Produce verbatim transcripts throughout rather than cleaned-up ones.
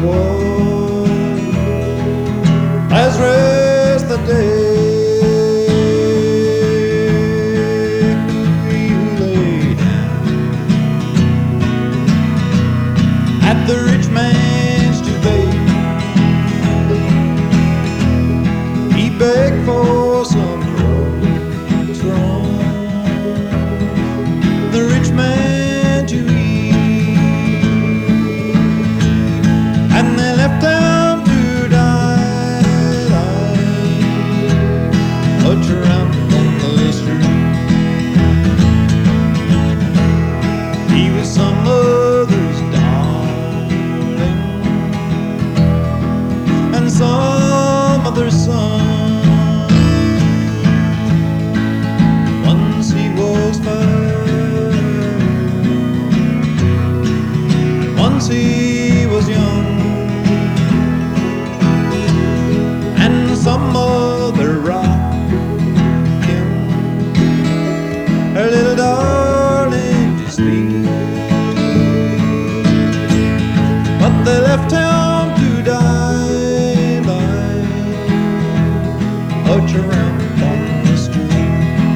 was Lazarus the day. The rich man's too big. He begged for some drugs from the rich man to eat, and they left him to die, a tramp on the street. He was some other's some other son. Once he was fair, once he was young, and some other rocked him, her little darling to sleep, but they left him to die. Around on the street.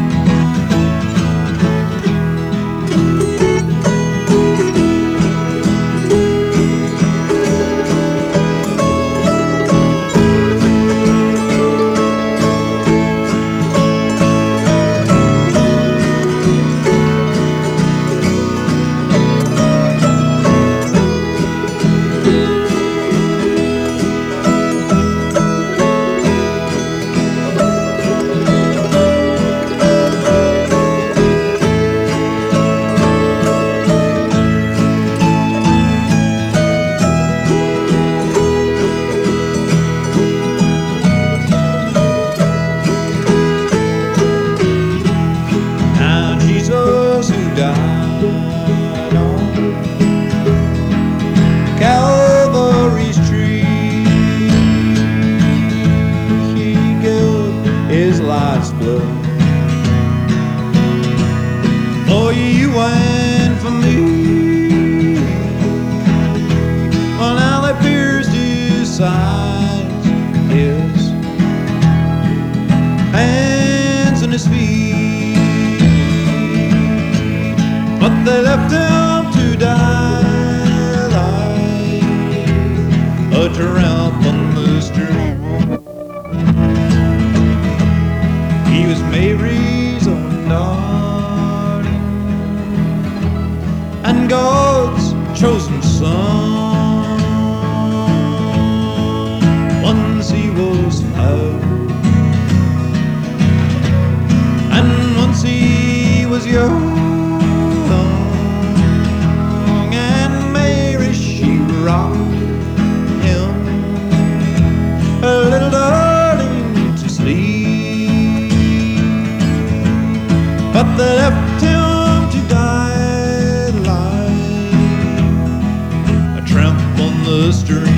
Calvary's tree, he gave his life's blood for you and for me. Well, now they pierced his sides, his hands and his feet, but they left him to die. A tramp on the street. He was Mary's own darling and God's chosen son. Once he was found, and once he was young, and Mary she rocked her little darling to sleep, but they left him to die like a tramp on the street.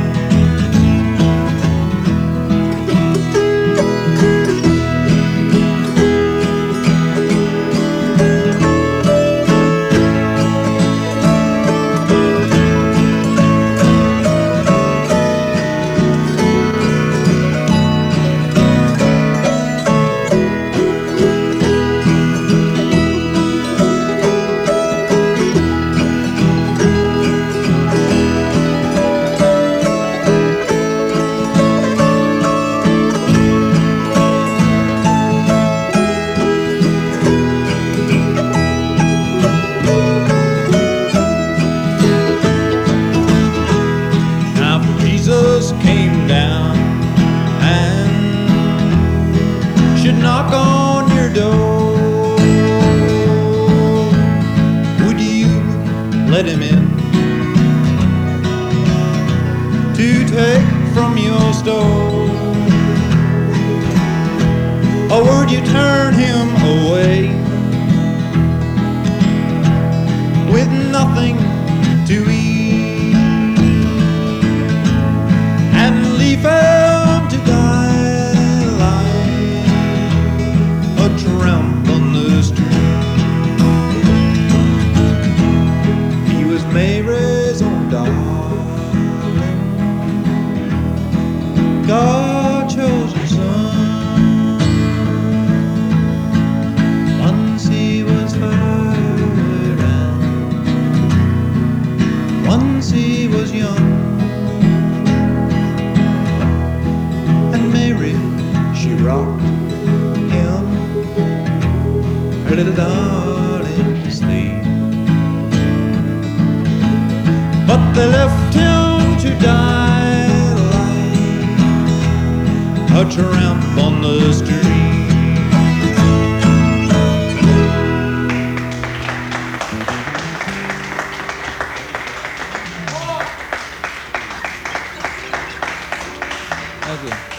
Came down and should knock on your door. Would you let him in to take from your store? Or would you turn him away with nothing to eat? Leave him to die like a tramp on the street. He was Mary's own darling God chosen son. Once he was fired out, once he was young, and Mary, she rocked him, her little darling, to sleep. But they left him to die alive, a tramp on the street. Thank you.